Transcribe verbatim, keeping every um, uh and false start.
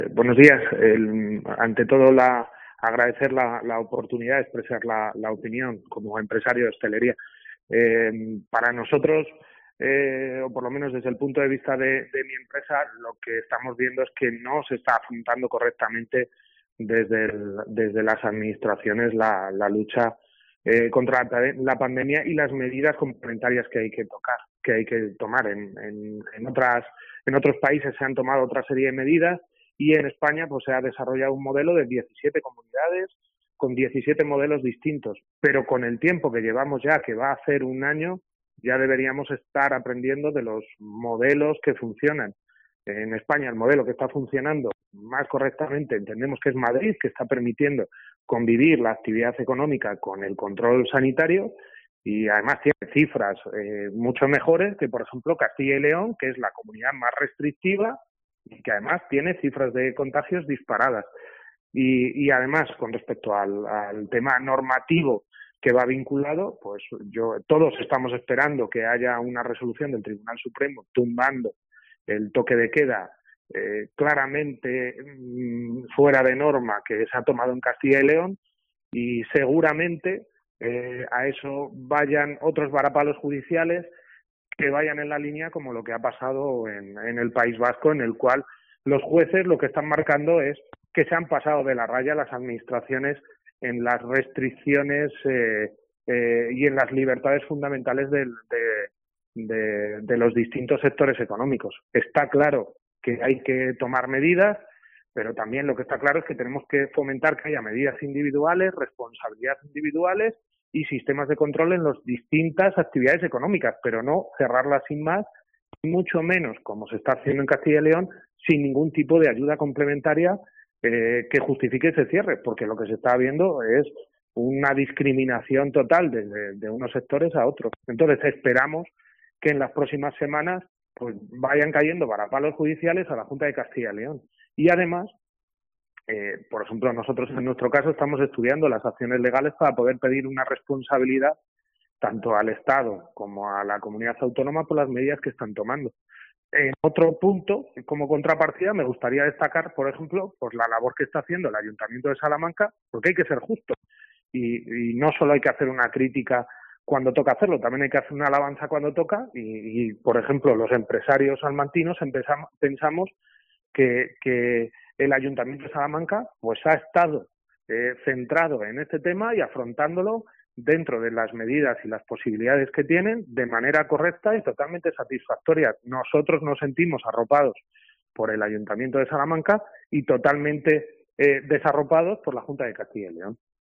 Buenos días. El, ante todo, la, agradecer la, la oportunidad de expresar la, la opinión como empresario de hostelería. Eh, para nosotros, eh, o por lo menos desde el punto de vista de, de mi empresa, lo que estamos viendo es que no se está afrontando correctamente desde, el, desde las administraciones la, la lucha eh, contra la, la pandemia y las medidas complementarias que hay que tocar, que hay que tomar. En, en, en otras, en otros países se han tomado otra serie de medidas. Y en España pues se ha desarrollado un modelo de diecisiete comunidades con diecisiete modelos distintos. Pero con el tiempo que llevamos ya, que va a hacer un año, ya deberíamos estar aprendiendo de los modelos que funcionan. En España el modelo que está funcionando más correctamente entendemos que es Madrid, que está permitiendo convivir la actividad económica con el control sanitario y además tiene cifras eh, mucho mejores que, por ejemplo, Castilla y León, que es la comunidad más restrictiva y que además tiene cifras de contagios disparadas. Y, y además, con respecto al, al tema normativo que va vinculado, pues yo todos estamos esperando que haya una resolución del Tribunal Supremo tumbando el toque de queda eh, claramente mmm, fuera de norma que se ha tomado en Castilla y León, y seguramente eh, a eso vayan otros varapalos judiciales que vayan en la línea como lo que ha pasado en, en el País Vasco, en el cual los jueces lo que están marcando es que se han pasado de la raya las administraciones en las restricciones eh, eh, y en las libertades fundamentales del, de, de, de los distintos sectores económicos. Está claro que hay que tomar medidas, pero también lo que está claro es que tenemos que fomentar que haya medidas individuales, responsabilidades individuales y sistemas de control en las distintas actividades económicas, pero no cerrarlas sin más, mucho menos, como se está haciendo en Castilla y León, sin ningún tipo de ayuda complementaria eh, que justifique ese cierre, porque lo que se está viendo es una discriminación total desde de unos sectores a otros. Entonces esperamos que en las próximas semanas pues vayan cayendo varapalos judiciales a la Junta de Castilla y León. Y además, Eh, por ejemplo, nosotros en nuestro caso estamos estudiando las acciones legales para poder pedir una responsabilidad tanto al Estado como a la comunidad autónoma por las medidas que están tomando. En otro punto, como contrapartida, me gustaría destacar, por ejemplo, pues la labor que está haciendo el Ayuntamiento de Salamanca, porque hay que ser justo y, y no solo hay que hacer una crítica cuando toca hacerlo, también hay que hacer una alabanza cuando toca y, y por ejemplo, los empresarios salmantinos empezamos, pensamos que, que el Ayuntamiento de Salamanca pues ha estado eh, centrado en este tema y afrontándolo dentro de las medidas y las posibilidades que tienen de manera correcta y totalmente satisfactoria. Nosotros nos sentimos arropados por el Ayuntamiento de Salamanca y totalmente eh, desarropados por la Junta de Castilla y León.